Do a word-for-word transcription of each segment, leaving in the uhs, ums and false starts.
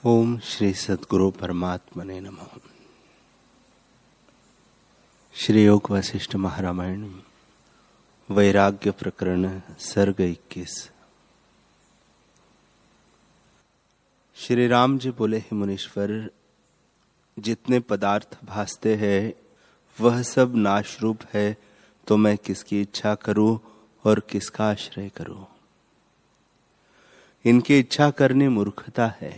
ओम श्री सद्गुरु परमात्मने नमः। श्री योग वशिष्ठ महारामायण वैराग्य प्रकरण सर्ग इक्कीस। श्री राम जी बोले, हे मुनीश्वर, जितने पदार्थ भासते हैं वह सब नाश रूप है, तो मैं किसकी इच्छा करूं और किसका आश्रय करूं। इनकी इच्छा करनी मूर्खता है।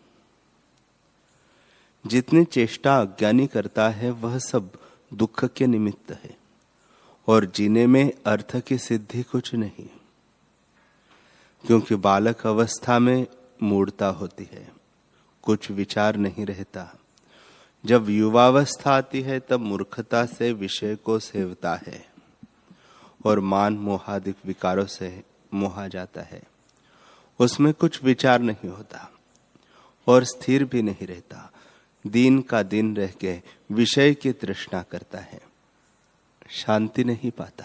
जितनी चेष्टा अज्ञानी करता है वह सब दुख के निमित्त है, और जीने में अर्थ की सिद्धि कुछ नहीं, क्योंकि बालक अवस्था में मूढ़ता होती है, कुछ विचार नहीं रहता। जब युवावस्था आती है तब मूर्खता से विषय को सेवता है और मान मोहादिक विकारों से मोहा जाता है। उसमें कुछ विचार नहीं होता और स्थिर भी नहीं रहता। दिन का दिन रह के विषय की तृष्णा करता है, शांति नहीं पाता।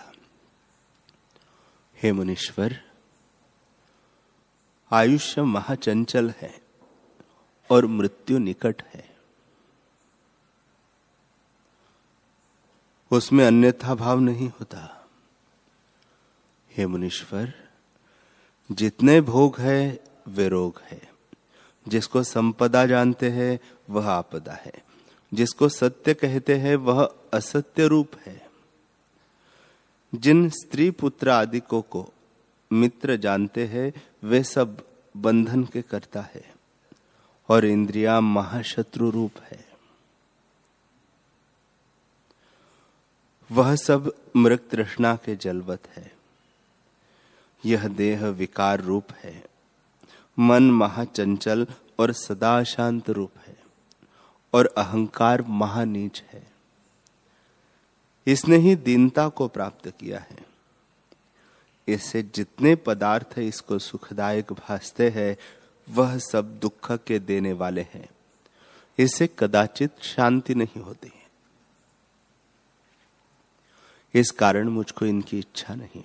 हे मुनीश्वर, आयुष्य महाचंचल है और मृत्यु निकट है। उसमें अन्यथा भाव नहीं होता। हे मुनीश्वर, जितने भोग है वे रोग है। जिसको संपदा जानते हैं वह आपदा है। जिसको सत्य कहते हैं वह असत्य रूप है। जिन स्त्री पुत्र आदिकों को मित्र जानते हैं वे सब बंधन के करता है, और इंद्रियां महाशत्रु रूप है। वह सब मृग तृष्णा के जलवत है। यह देह विकार रूप है। मन महाचंचल और सदा शांत रूप है, और अहंकार महानीच है। इसने ही दीनता को प्राप्त किया है। इससे जितने पदार्थ इसको सुखदायक भासते हैं वह सब दुख के देने वाले हैं। इससे कदाचित शांति नहीं होती। इस कारण मुझको इनकी इच्छा नहीं।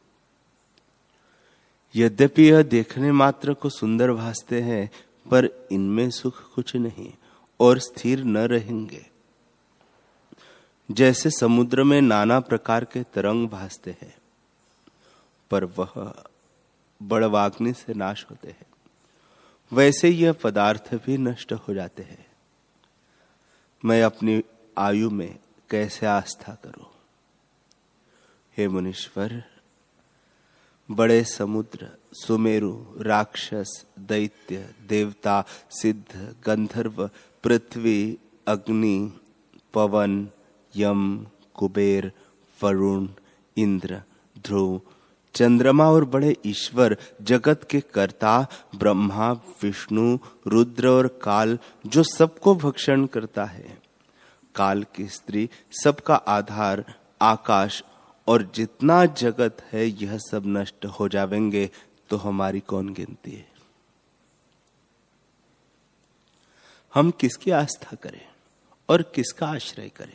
यद्यपि यह देखने मात्र को सुंदर भासते हैं, पर इनमें सुख कुछ नहीं और स्थिर न रहेंगे। जैसे समुद्र में नाना प्रकार के तरंग भासते हैं, पर वह बड़वाग्नि से नाश होते हैं, वैसे यह पदार्थ भी नष्ट हो जाते हैं। मैं अपनी आयु में कैसे आस्था करूं। हे मुनीश्वर, बड़े समुद्र, सुमेरु, राक्षस, दैत्य, देवता, सिद्ध, गंधर्व, पृथ्वी, अग्नि, पवन, यम, कुबेर, वरुण, इंद्र, ध्रुव, चंद्रमा और बड़े ईश्वर, जगत के कर्ता ब्रह्मा, विष्णु, रुद्र और काल, जो सबको भक्षण करता है, काल की स्त्री, सबका आधार, आकाश और जितना जगत है, यह सब नष्ट हो जावेंगे तो हमारी कौन गिनती है। हम किसकी आस्था करें और किसका आश्रय करें।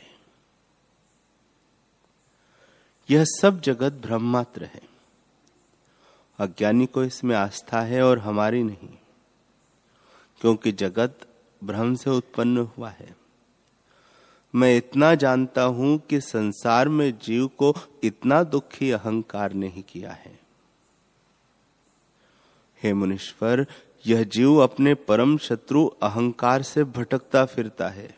यह सब जगत भ्रम मात्र है। अज्ञानी को इसमें आस्था है और हमारी नहीं, क्योंकि जगत भ्रम से उत्पन्न हुआ है। मैं इतना जानता हूं कि संसार में जीव को इतना दुखी अहंकार नहीं किया है। हे मुनीश्वर, यह जीव अपने परम शत्रु अहंकार से भटकता फिरता है।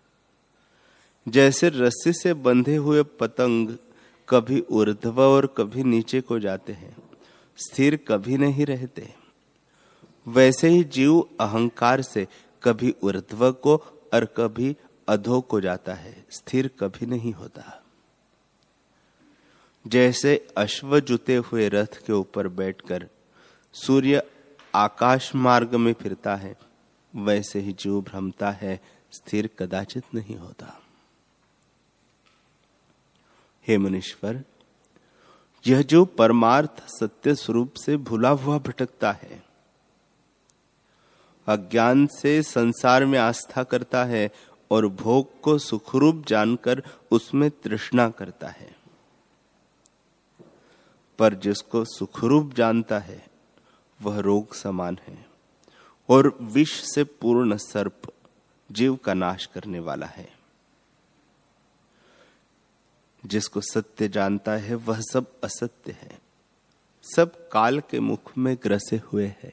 जैसे रस्सी से बंधे हुए पतंग कभी ऊर्ध्व और कभी नीचे को जाते हैं, स्थिर कभी नहीं रहते, वैसे ही जीव अहंकार से कभी ऊर्ध्व को और कभी अधो को जाता है, स्थिर कभी नहीं होता। जैसे अश्व जुते हुए रथ के ऊपर बैठकर सूर्य आकाश मार्ग में फिरता है, वैसे ही जीव भ्रमता है, स्थिर कदाचित नहीं होता। हे मुनीश्वर, यह जो परमार्थ सत्य स्वरूप से भूला हुआ भटकता है, अज्ञान से संसार में आस्था करता है और भोग को सुखरूप जानकर उसमें तृष्णा करता है। पर जिसको सुखरूप जानता है वह रोग समान है। और विष से पूर्ण सर्प जीव का नाश करने वाला है। जिसको सत्य जानता है वह सब असत्य है, सब काल के मुख में ग्रसे हुए है।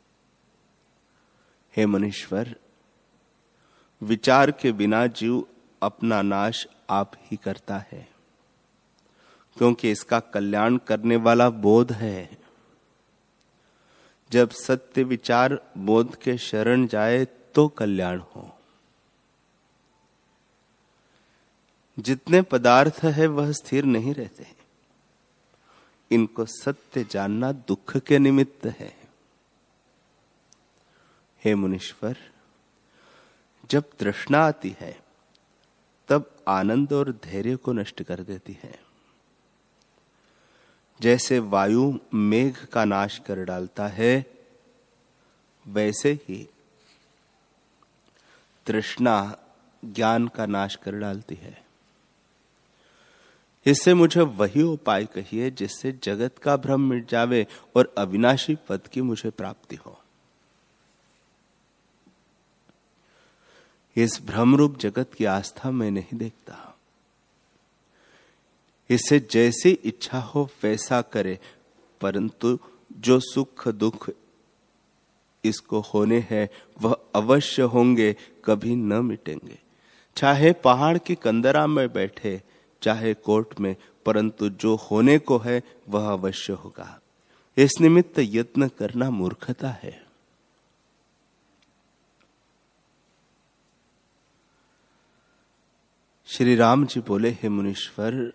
हे मुनीश्वर, विचार के बिना जीव अपना नाश आप ही करता है, क्योंकि इसका कल्याण करने वाला बोध है। जब सत्य विचार बोध के शरण जाए तो कल्याण हो। जितने पदार्थ है वह स्थिर नहीं रहते, इनको सत्य जानना दुख के निमित्त है। हे मुनीश्वर, जब तृष्णा आती है तब आनंद और धैर्य को नष्ट कर देती है। जैसे वायु मेघ का नाश कर डालता है, वैसे ही तृष्णा ज्ञान का नाश कर डालती है। इससे मुझे वही उपाय कहिए जिससे जगत का भ्रम मिट जावे और अविनाशी पद की मुझे प्राप्ति हो। इस भ्रमरूप जगत की आस्था मैं नहीं देखता। इससे जैसी इच्छा हो वैसा करे, परंतु जो सुख दुख इसको होने हैं वह अवश्य होंगे, कभी न मिटेंगे। चाहे पहाड़ की कंदरा में बैठे, चाहे कोर्ट में, परंतु जो होने को है वह अवश्य होगा। इस निमित्त यत्न करना मूर्खता है। श्री राम जी बोले, हे मुनीश्वर,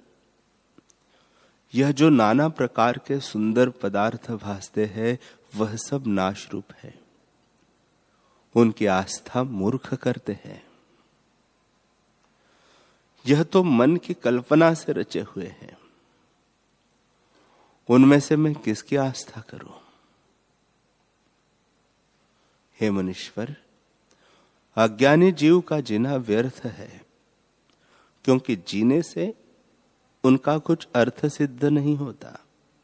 यह जो नाना प्रकार के सुंदर पदार्थ भासते हैं वह सब नाश रूप है। उनकी आस्था मूर्ख करते हैं। यह तो मन की कल्पना से रचे हुए हैं, उनमें से मैं किसकी आस्था करूं? हे मुनीश्वर, अज्ञानी जीव का जीना व्यर्थ है, क्योंकि जीने से उनका कुछ अर्थ सिद्ध नहीं होता।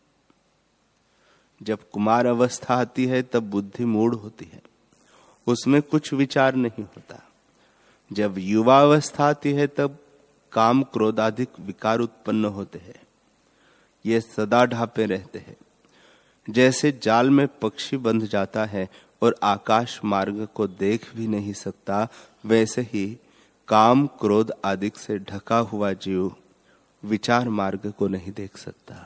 जब कुमार अवस्था आती है तब बुद्धि मूढ़ होती है, उसमें कुछ विचार नहीं होता। जब युवा अवस्था आती है तब काम क्रोधाधिक विकार उत्पन्न होते हैं। ये सदा ढापे रहते हैं। जैसे जाल में पक्षी बंध जाता है और आकाश मार्ग को देख भी नहीं सकता, वैसे ही काम क्रोध आदि से ढका हुआ जीव विचार मार्ग को नहीं देख सकता।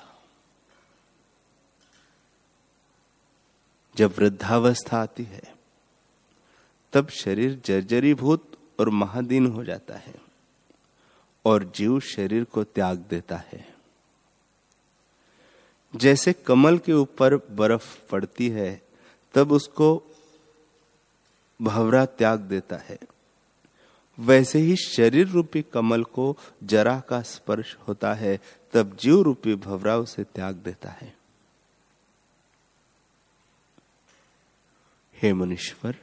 जब वृद्धावस्था आती है तब शरीर जर्जरीभूत और महादीन हो जाता है और जीव शरीर को त्याग देता है। जैसे कमल के ऊपर बर्फ पड़ती है तब उसको भंवरा त्याग देता है, वैसे ही शरीर रूपी कमल को जरा का स्पर्श होता है तब जीव रूपी भंवरा उसे त्याग देता है। हे मुनीश्वर,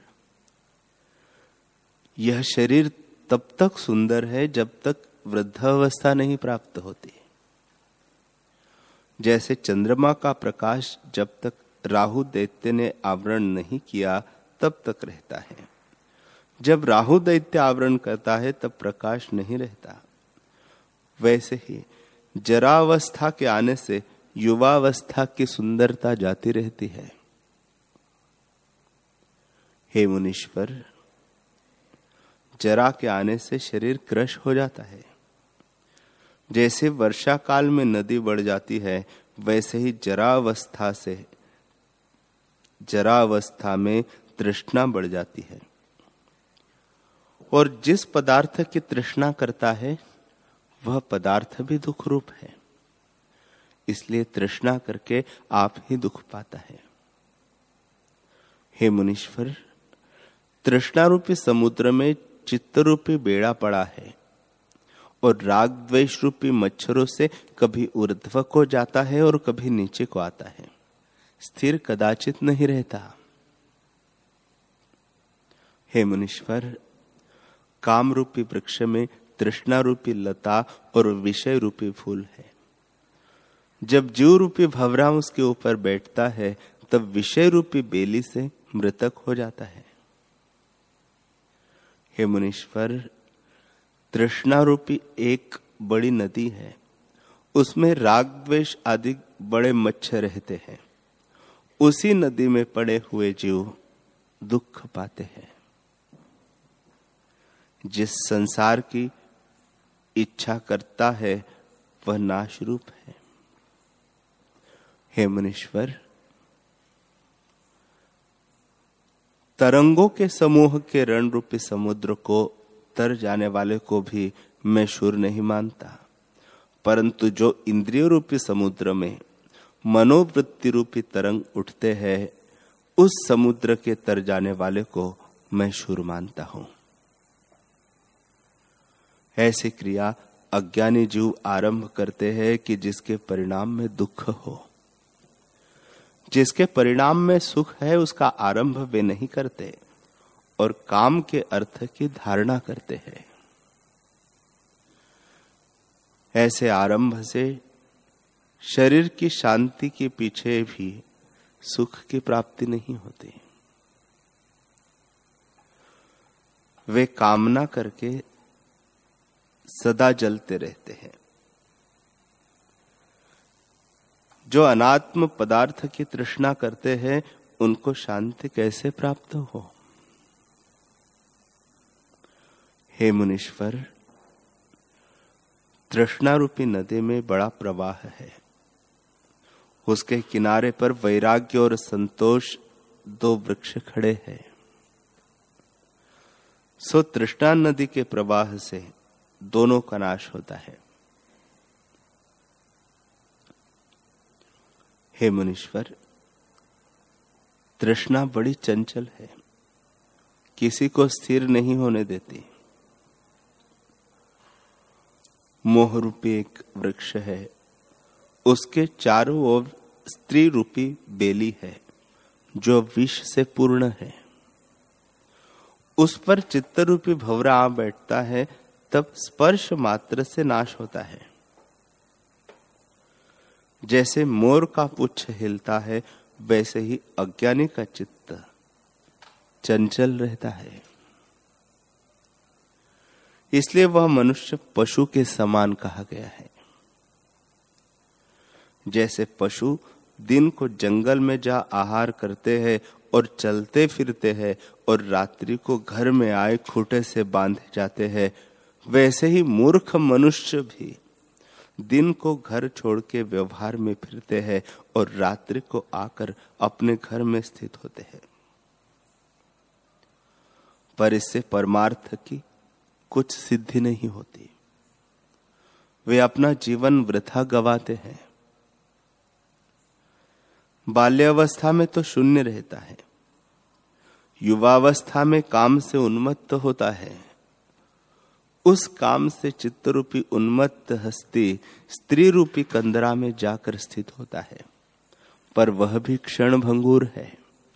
यह शरीर तब तक सुंदर है जब तक वृद्धावस्था नहीं प्राप्त होती। जैसे चंद्रमा का प्रकाश जब तक राहु दैत्य ने आवरण नहीं किया तब तक रहता है। जब राहु दैत्य आवरण करता है तब प्रकाश नहीं रहता। वैसे ही जरावस्था के आने से युवावस्था की सुंदरता जाती रहती है। हे मुनीश्वर, जरा के आने से शरीर क्रश हो जाता है। जैसे वर्षा काल में नदी बढ़ जाती है, वैसे ही जरावस्था से जरावस्था में तृष्णा बढ़ जाती है। और जिस पदार्थ की तृष्णा करता है वह पदार्थ भी दुख रूप है, इसलिए तृष्णा करके आप ही दुख पाता है। हे मुनीश्वर, तृष्णा रूपी समुद्र में चित्त रूपी बेड़ा पड़ा है और राग द्वेष रूपी मच्छरों से कभी ऊर्ध्व को जाता है और कभी नीचे को आता है, स्थिर कदाचित नहीं रहता। हे मुनीश्वर, काम रूपी वृक्ष में तृष्णा रूपी लता और विषय रूपी फूल है। जब जीव रूपी भंवरा उसके ऊपर बैठता है तब विषय रूपी बेली से मृतक हो जाता है। हे मुनीश्वर, तृष्णा रूपी एक बड़ी नदी है, उसमें राग द्वेष आदि बड़े मच्छर रहते हैं। उसी नदी में पड़े हुए जीव दुख पाते हैं। जिस संसार की इच्छा करता है वह नाश रूप है। हे मुनीश्वर, तरंगों के समूह के रण रूपी समुद्र को तर जाने वाले को भी मैं शूर नहीं मानता, परंतु जो इंद्रिय रूपी समुद्र में मनोवृत्ति रूपी तरंग उठते हैं, उस समुद्र के तर जाने वाले को मैं शूर मानता हूं। ऐसी क्रिया अज्ञानी जीव आरंभ करते हैं कि जिसके परिणाम में दुख हो। जिसके परिणाम में सुख है उसका आरंभ वे नहीं करते और काम के अर्थ की धारणा करते हैं। ऐसे आरंभ से शरीर की शांति के पीछे भी सुख की प्राप्ति नहीं होती। वे कामना करके सदा जलते रहते हैं। जो अनात्म पदार्थ की तृष्णा करते हैं उनको शांति कैसे प्राप्त हो। हे मुनीश्वर, तृष्णा रूपी नदी में बड़ा प्रवाह है। उसके किनारे पर वैराग्य और संतोष दो वृक्ष खड़े हैं। सो तृष्णा नदी के प्रवाह से दोनों का नाश होता है। हे मुनीश्वर, तृष्णा बड़ी चंचल है, किसी को स्थिर नहीं होने देती। मोह रूपी एक वृक्ष है, उसके चारों ओर स्त्री रूपी बेली है जो विष से पूर्ण है। उस पर चित्त रूपी भंवरा आ बैठता है, तब स्पर्श मात्र से नाश होता है। जैसे मोर का पुच्छ हिलता है, वैसे ही अज्ञानी का चित्त चंचल रहता है। इसलिए वह मनुष्य पशु के समान कहा गया है। जैसे पशु दिन को जंगल में जा आहार करते हैं और चलते फिरते हैं और रात्रि को घर में आए खूंटे से बांधे जाते हैं, वैसे ही मूर्ख मनुष्य भी दिन को घर छोड़ के व्यवहार में फिरते हैं और रात्रि को आकर अपने घर में स्थित होते हैं। पर इससे परमार्थ की कुछ सिद्धि नहीं होती। वे अपना जीवन वृथा गवाते हैं। बाल्यावस्था में तो शून्य रहता है, युवावस्था में काम से उन्मत्त होता है। उस काम से चित्त रूपी उन्मत्त हस्ती स्त्री रूपी कंदरा में जाकर स्थित होता है, पर वह भी क्षण भंगुर है।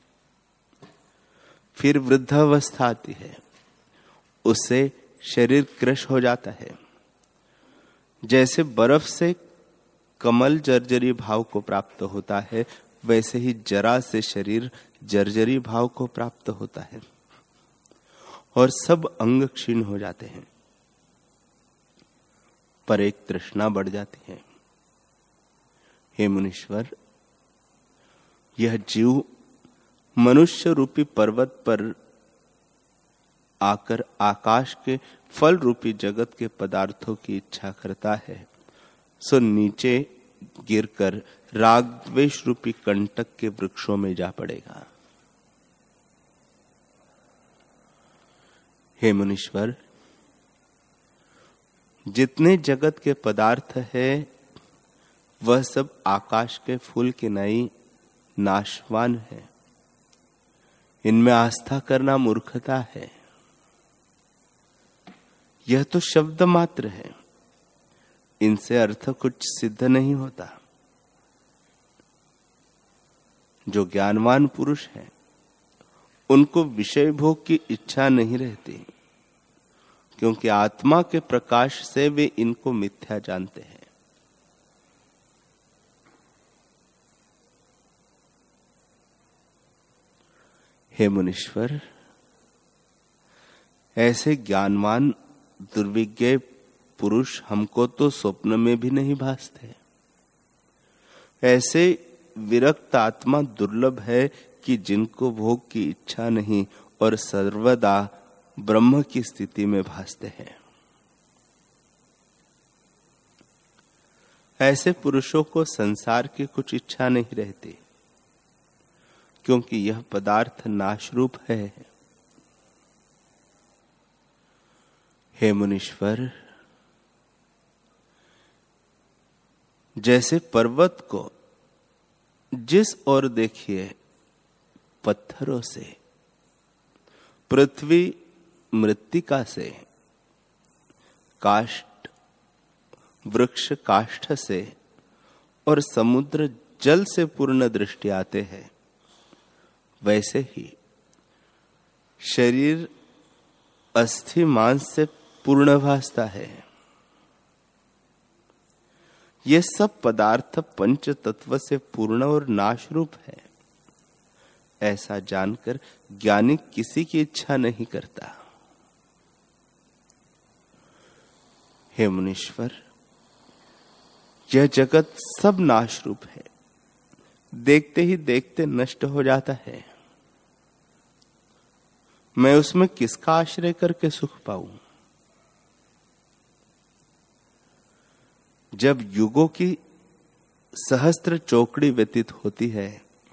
फिर वृद्धावस्था आती है, उससे शरीर कृश हो जाता है। जैसे बर्फ से कमल जर्जरी भाव को प्राप्त होता है, वैसे ही जरा से शरीर जर्जरी भाव को प्राप्त होता है और सब अंग क्षीण हो जाते हैं। पर एक तृष्णा बढ़ जाती है। हे मुनीश्वर, यह जीव मनुष्य रूपी पर्वत पर आकर आकाश के फल रूपी जगत के पदार्थों की इच्छा करता है, सो नीचे गिरकर राग द्वेष रूपी कंटक के वृक्षों में जा पड़ेगा। हे मुनीश्वर, जितने जगत के पदार्थ है वह सब आकाश के फूल की नई नाशवान है। इनमें आस्था करना मूर्खता है। यह तो शब्द मात्र है, इनसे अर्थ कुछ सिद्ध नहीं होता। जो ज्ञानवान पुरुष हैं उनको विषय भोग की इच्छा नहीं रहती, क्योंकि आत्मा के प्रकाश से वे इनको मिथ्या जानते हैं। हे मुनीश्वर, ऐसे ज्ञानवान दुर्विज्ञ पुरुष हमको तो स्वप्न में भी नहीं भासते। ऐसे विरक्त आत्मा दुर्लभ है कि जिनको भोग की इच्छा नहीं और सर्वदा ब्रह्म की स्थिति में भासते हैं। ऐसे पुरुषों को संसार की कुछ इच्छा नहीं रहती, क्योंकि यह पदार्थ नाशरूप है। हे मुनीश्वर, जैसे पर्वत को जिस ओर देखिए पत्थरों से, पृथ्वी मृत्तिका से, काष्ठ वृक्ष काष्ठ से और समुद्र जल से पूर्ण दृष्टि आते हैं, वैसे ही शरीर अस्थि मांस से पूर्ण भासता है। ये सब पदार्थ पंच तत्व से पूर्ण और नाश रूप है। ऐसा जानकर ज्ञानी किसी की इच्छा नहीं करता। हे मुनीश्वर, यह जगत सब नाश रूप है, देखते ही देखते नष्ट हो जाता है। मैं उसमें किसका आश्रय करके सुख पाऊं? जब युगों की सहस्त्र चौकड़ी व्यतीत होती है,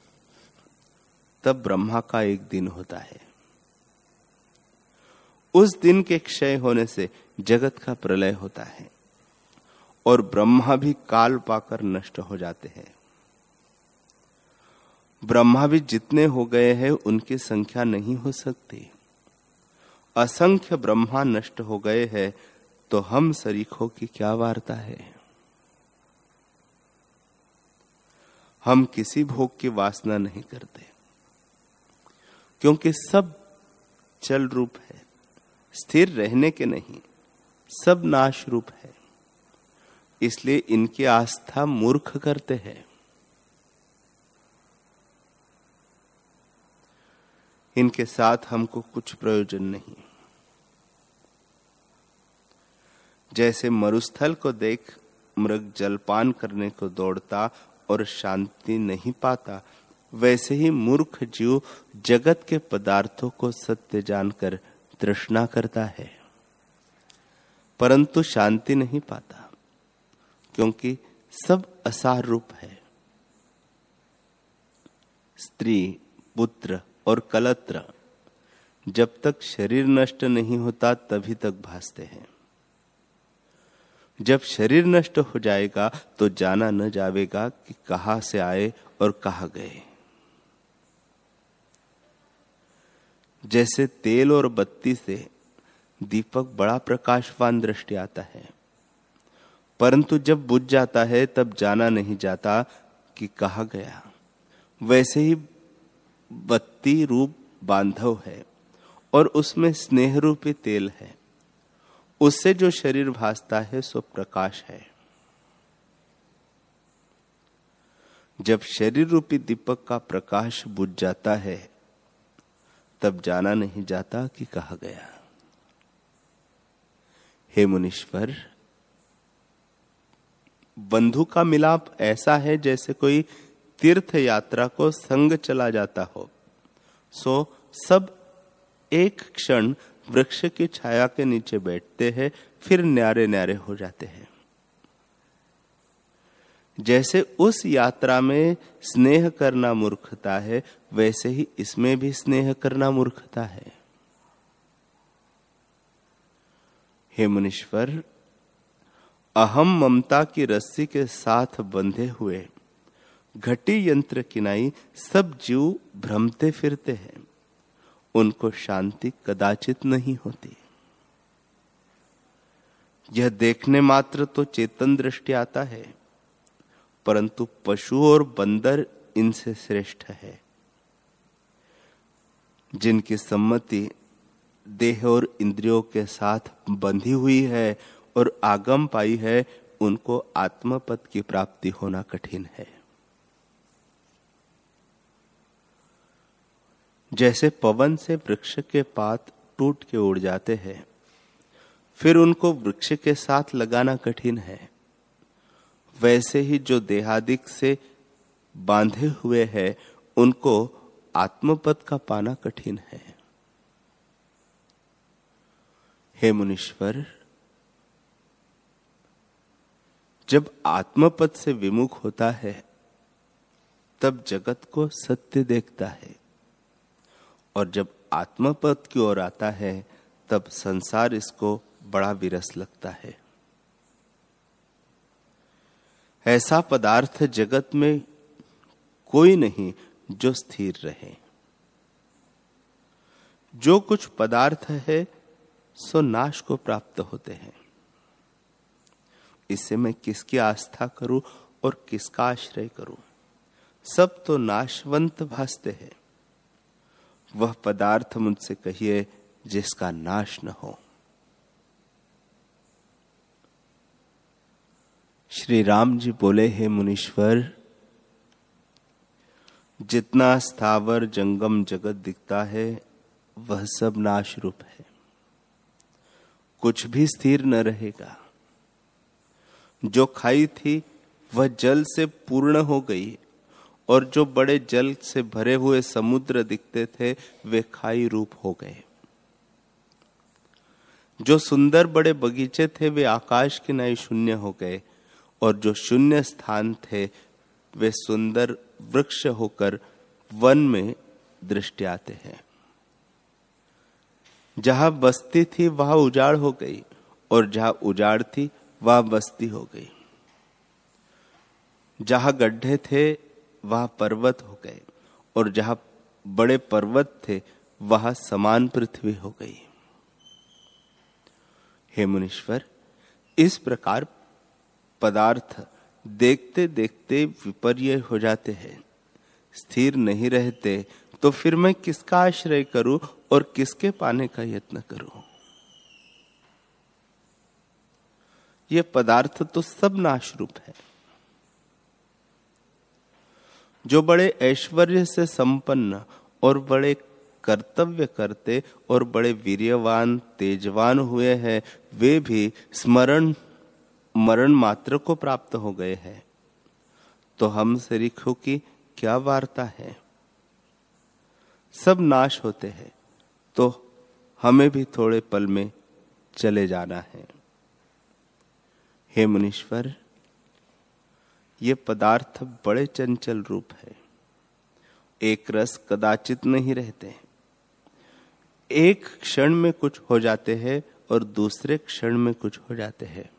तब ब्रह्मा का एक दिन होता है। उस दिन के क्षय होने से जगत का प्रलय होता है और ब्रह्मा भी काल पाकर नष्ट हो जाते हैं। ब्रह्मा भी जितने हो गए हैं उनकी संख्या नहीं हो सकती। असंख्य ब्रह्मा नष्ट हो गए हैं, तो हम सरीखों की क्या वार्ता है। हम किसी भोग की वासना नहीं करते, क्योंकि सब चल रूप है, स्थिर रहने के नहीं, सब नाश रूप है। इसलिए इनकी आस्था मूर्ख करते हैं। इनके साथ हमको कुछ प्रयोजन नहीं। जैसे मरुस्थल को देख मृग जलपान करने को दौड़ता और शांति नहीं पाता, वैसे ही मूर्ख जीव जगत के पदार्थों को सत्य जानकर तृष्णा करता है, परंतु शांति नहीं पाता, क्योंकि सब असार रूप है। स्त्री, पुत्र और कलत्र जब तक शरीर नष्ट नहीं होता तभी तक भासते हैं। जब शरीर नष्ट हो जाएगा तो जाना न जावेगा कि कहां से आए और कहां गए। जैसे तेल और बत्ती से दीपक बड़ा प्रकाशवान दृष्टि आता है, परंतु जब बुझ जाता है तब जाना नहीं जाता कि कहां गया। वैसे ही बत्ती रूप बांधव है और उसमें स्नेह रूपी तेल है। उससे जो शरीर भासता है सो प्रकाश है। जब शरीर रूपी दीपक का प्रकाश बुझ जाता है, तब जाना नहीं जाता कि कहां गया। हे मुनीश्वर, बंधु का मिलाप ऐसा है जैसे कोई तीर्थ यात्रा को संग चला जाता हो। सो सब एक क्षण वृक्ष की छाया के नीचे बैठते हैं, फिर न्यारे न्यारे हो जाते हैं। जैसे उस यात्रा में स्नेह करना मूर्खता है, वैसे ही इसमें भी स्नेह करना मूर्खता है। हे मुनीश्वर, अहम ममता की रस्सी के साथ बंधे हुए घटी यंत्र किनाई सब जीव भ्रमते फिरते हैं। उनको शांति कदाचित नहीं होती। यह देखने मात्र तो चेतन दृष्टि आता है, परंतु पशु और बंदर इनसे श्रेष्ठ है। जिनकी सम्मति देह और इंद्रियों के साथ बंधी हुई है और आगम पाई है, उनको आत्मपद की प्राप्ति होना कठिन है। जैसे पवन से वृक्ष के पात टूट के उड़ जाते हैं, फिर उनको वृक्ष के साथ लगाना कठिन है, वैसे ही जो देहादिक से बांधे हुए हैं उनको आत्मपद का पाना कठिन है। हे मुनीश्वर, जब आत्मपद से विमुख होता है तब जगत को सत्य देखता है, और जब आत्मपद की ओर आता है तब संसार इसको बड़ा विरस लगता है। ऐसा पदार्थ जगत में कोई नहीं जो स्थिर रहे। जो कुछ पदार्थ है सो नाश को प्राप्त होते हैं। इससे मैं किसकी आस्था करूं और किसका आश्रय करूं? सब तो नाशवंत भासते हैं। वह पदार्थ मुझसे कहिए जिसका नाश न हो। श्री राम जी बोले, हे मुनीश्वर, जितना स्थावर जंगम जगत दिखता है वह सब नाश रूप है। कुछ भी स्थिर न रहेगा। जो खाई थी वह जल से पूर्ण हो गई, और जो बड़े जल से भरे हुए समुद्र दिखते थे वे खाई रूप हो गए। जो सुंदर बड़े बगीचे थे वे आकाश की नाई शून्य हो गए, और जो शून्य स्थान थे वे सुंदर वृक्ष होकर वन में दृष्टि आते हैं। जहां बस्ती थी वहां उजाड़ हो गई, और जहां उजाड़ थी वहां बस्ती हो गई। जहां गड्ढे थे वहां पर्वत हो गए, और जहां बड़े पर्वत थे वहां समान पृथ्वी हो गई। हे मुनीश्वर, इस प्रकार पदार्थ देखते देखते विपर्य हो जाते हैं, स्थिर नहीं रहते, तो फिर मैं किसका आश्रय करूं और किसके पाने का यत्न करूं? ये पदार्थ तो सब नाश रूप है। जो बड़े ऐश्वर्य से संपन्न और बड़े कर्तव्य करते और बड़े वीर्यवान तेजवान हुए हैं, वे भी स्मरण मरण मात्र को प्राप्त हो गए हैं। तो हम सरीखों की क्या वार्ता है? सब नाश होते हैं, तो हमें भी थोड़े पल में चले जाना है। हे मुनीश्वर, ये पदार्थ बड़े चंचल रूप है। एक रस कदाचित नहीं रहते। एक क्षण में कुछ हो जाते हैं और दूसरे क्षण में कुछ हो जाते हैं।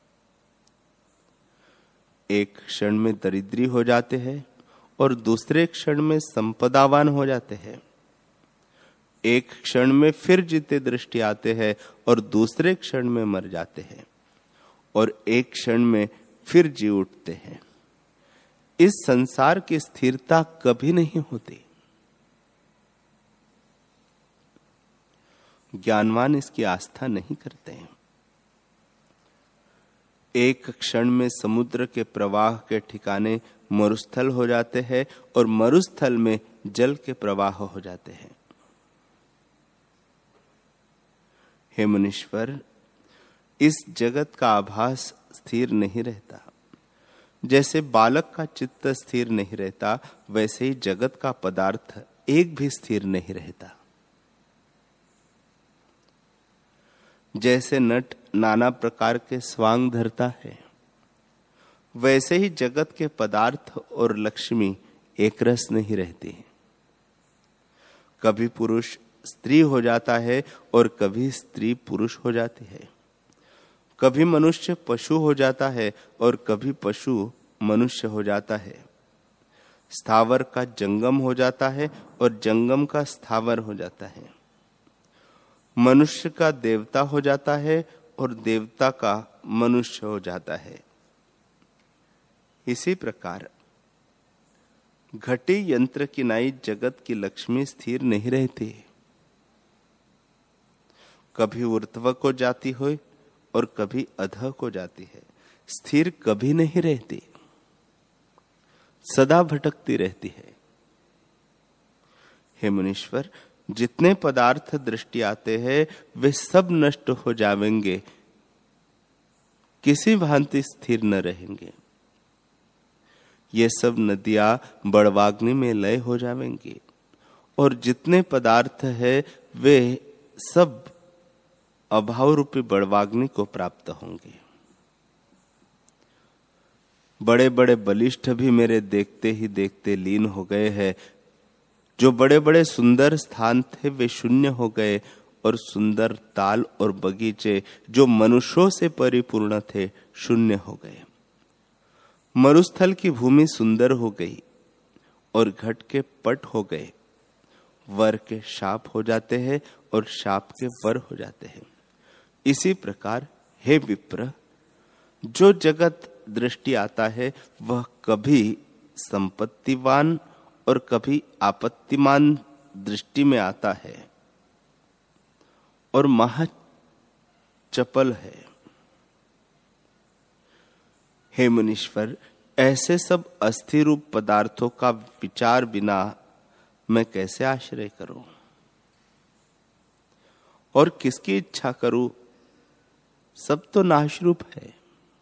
एक क्षण में दरिद्री हो जाते हैं और दूसरे क्षण में संपदावान हो जाते हैं। एक क्षण में फिर जीते दृष्टि आते हैं और दूसरे क्षण में मर जाते हैं, और एक क्षण में फिर जी उठते हैं। इस संसार की स्थिरता कभी नहीं होती। ज्ञानवान इसकी आस्था नहीं करते हैं। एक क्षण में समुद्र के प्रवाह के ठिकाने मरुस्थल हो जाते हैं और मरुस्थल में जल के प्रवाह हो जाते हैं। हे मुनीश्वर, इस जगत का आभास स्थिर नहीं रहता। जैसे बालक का चित्त स्थिर नहीं रहता, वैसे ही जगत का पदार्थ एक भी स्थिर नहीं रहता। जैसे नट नाना प्रकार के स्वांग धरता है, वैसे ही जगत के पदार्थ और लक्ष्मी एक रस नहीं रहती। कभी पुरुष स्त्री हो जाता है और कभी स्त्री पुरुष हो जाती है। कभी मनुष्य पशु हो जाता है और कभी पशु मनुष्य हो जाता है। स्थावर का जंगम हो जाता है और जंगम का स्थावर हो जाता है। मनुष्य का देवता हो जाता है और देवता का मनुष्य हो जाता है। इसी प्रकार घटी यंत्र की नाई जगत की लक्ष्मी स्थिर नहीं रहती। कभी ऊर्ध्व को जाती हो और कभी अधः को जाती है। स्थिर कभी नहीं रहती, सदा भटकती रहती है। हे मुनीश्वर, जितने पदार्थ दृष्टि आते हैं वे सब नष्ट हो जाएंगे, किसी भांति स्थिर न रहेंगे। ये सब नदियां बड़वाग्नि में लय हो जाएंगी और जितने पदार्थ है वे सब अभाव रूपी बड़वाग्नि को प्राप्त होंगे। बड़े बड़े बलिष्ठ भी मेरे देखते ही देखते लीन हो गए हैं। जो बड़े बड़े सुंदर स्थान थे वे शून्य हो गए और सुंदर ताल और बगीचे जो मनुष्यों से परिपूर्ण थे शून्य हो गए। मरुस्थल की भूमि सुंदर हो गई और घट के पट हो गए। वर के शाप हो जाते हैं और शाप के वर हो जाते हैं। इसी प्रकार हे विप्र, जो जगत दृष्टि आता है वह कभी संपत्तिवान और कभी आपत्तिमान दृष्टि में आता है और महा चपल है। हे मुनीश्वर, ऐसे सब अस्थिर रूप पदार्थों का विचार बिना मैं कैसे आश्रय करूं और किसकी इच्छा करूं? सब तो नाशरूप है।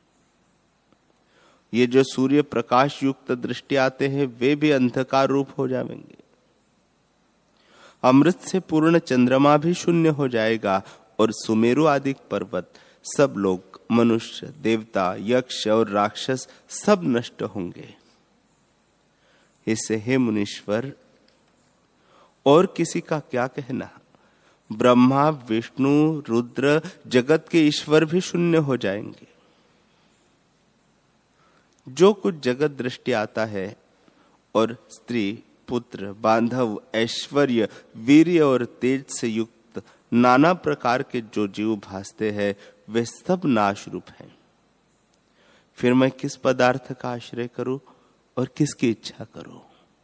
ये जो सूर्य प्रकाश युक्त दृष्टि आते हैं वे भी अंधकार रूप हो जाएंगे। अमृत से पूर्ण चंद्रमा भी शून्य हो जाएगा और सुमेरु आदि पर्वत, सब लोग, मनुष्य, देवता, यक्ष और राक्षस सब नष्ट होंगे। इससे हे मुनीश्वर, और किसी का क्या कहना? ब्रह्मा, विष्णु, रुद्र, जगत के ईश्वर भी शून्य हो जाएंगे। जो कुछ जगत दृष्टि आता है और स्त्री, पुत्र, बांधव, ऐश्वर्य, वीर्य और तेज से युक्त नाना प्रकार के जो जीव भासते हैं वे सब नाश रूप हैं। फिर मैं किस पदार्थ का आश्रय करूं और किसकी इच्छा करूं?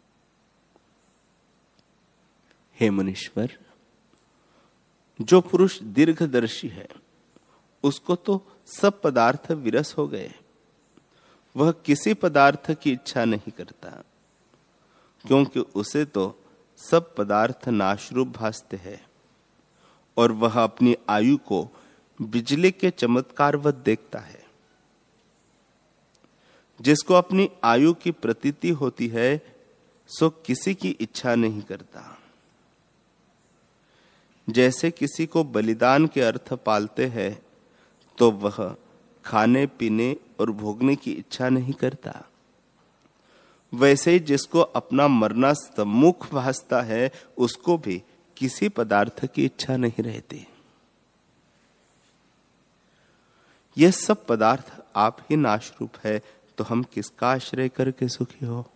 हे मुनीश्वर, जो पुरुष दीर्घदर्शी है उसको तो सब पदार्थ विरस हो गए। वह किसी पदार्थ की इच्छा नहीं करता, क्योंकि उसे तो सब पदार्थ नाशरूप भासते हैं और वह अपनी आयु को बिजली के चमत्कारवत देखता है। जिसको अपनी आयु की प्रतीति होती है सो किसी की इच्छा नहीं करता। जैसे किसी को बलिदान के अर्थ पालते हैं तो वह खाने पीने और भोगने की इच्छा नहीं करता, वैसे ही जिसको अपना मरना सम्मुख भासता है उसको भी किसी पदार्थ की इच्छा नहीं रहती। यह सब पदार्थ आप ही नाशरूप है, तो हम किसका आश्रय करके सुखी हो?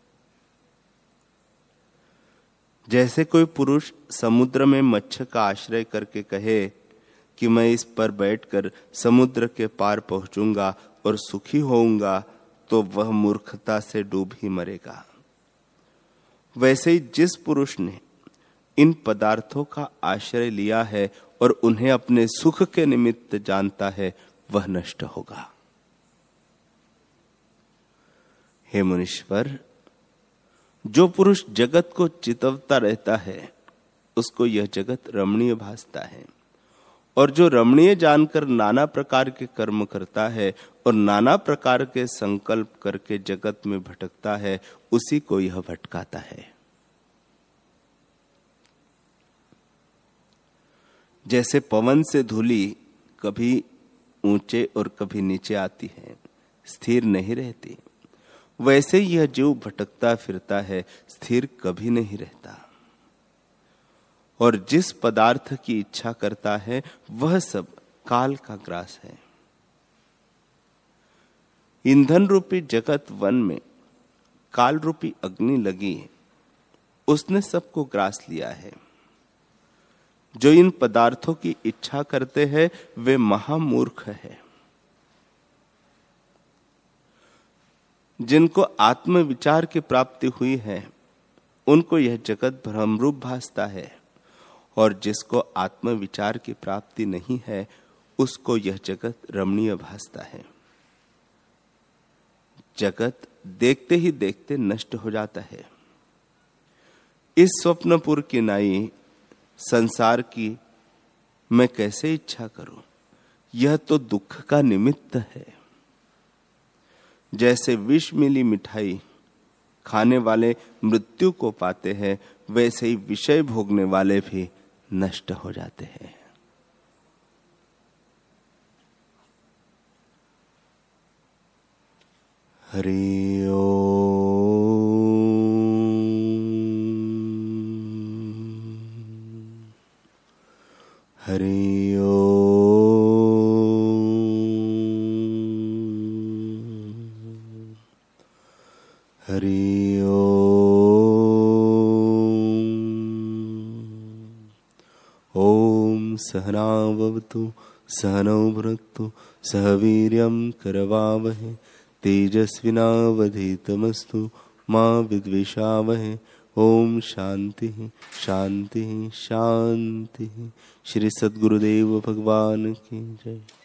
जैसे कोई पुरुष समुद्र में मत्स्य का आश्रय करके कहे कि मैं इस पर बैठकर समुद्र के पार पहुंचूंगा और सुखी होऊंगा, तो वह मूर्खता से डूब ही मरेगा। वैसे ही जिस पुरुष ने इन पदार्थों का आश्रय लिया है और उन्हें अपने सुख के निमित्त जानता है वह नष्ट होगा। हे मुनीश्वर, जो पुरुष जगत को चितवता रहता है उसको यह जगत रमणीय भासता है, और जो रमणीय जानकर नाना प्रकार के कर्म करता है और नाना प्रकार के संकल्प करके जगत में भटकता है उसी को यह भटकाता है। जैसे पवन से धूली कभी ऊंचे और कभी नीचे आती है, स्थिर नहीं रहती, वैसे यह जीव भटकता फिरता है, स्थिर कभी नहीं रहता। और जिस पदार्थ की इच्छा करता है वह सब काल का ग्रास है। ईंधन रूपी जगत वन में काल रूपी अग्नि लगी, उसने सबको ग्रास लिया है। जो इन पदार्थों की इच्छा करते हैं वे महामूर्ख है। जिनको आत्मविचार की प्राप्ति हुई है उनको यह जगत भ्रमरूप भासता है, और जिसको आत्मविचार की प्राप्ति नहीं है उसको यह जगत रमणीय भासता है। जगत देखते ही देखते नष्ट हो जाता है। इस स्वप्नपुर की नाई संसार की मैं कैसे इच्छा करूं? यह तो दुख का निमित्त है। जैसे विष मिली मिठाई खाने वाले मृत्यु को पाते हैं, वैसे ही विषय भोगने वाले भी नष्ट हो जाते हैं। हरि ओम। हरि ओम। हरि ओम। ओम सहना भवतु सहनौ भुनक्तु सह वीर्यं करवावहै तेजस्विनावधीतमस्तु मा विद्विषावहै। ओम शांति शांति शांति। श्री सद्गुरुदेव भगवान की जय।